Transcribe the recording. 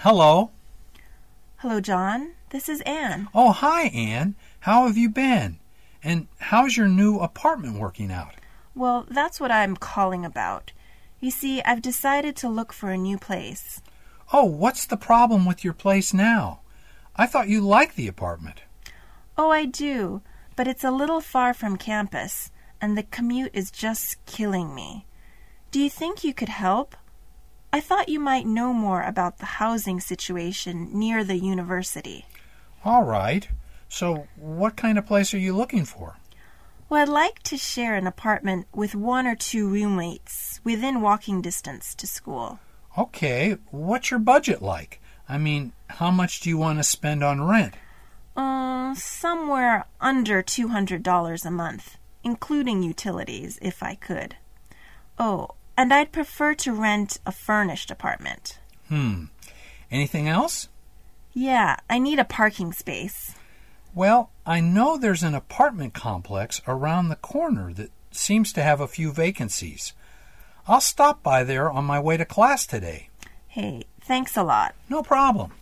Hello. Hello, John. This is Anne. Oh, hi, Anne. How have you been? And how's your new apartment working out? Well, that's what I'm calling about. You see, I've decided to look for a new place. Oh, what's the problem with your place now? I thought you liked the apartment. Oh, I do, but it's a little far from campus, and the commute is just killing me. Do you think you could help? I thought you might know more about the housing situation near the university. All right. So what kind of place are you looking for? Well, I'd like to share an apartment with 1 or 2 roommates within walking distance to school. Okay. What's your budget like? I mean, how much do you want to spend on rent? Somewhere under $200 a month, including utilities, if I could. Oh, and I'd prefer to rent a furnished apartment. Anything else? Yeah, I need a parking space. Well, I know there's an apartment complex around the corner that seems to have a few vacancies. I'll stop by there on my way to class today. Hey, thanks a lot. No problem.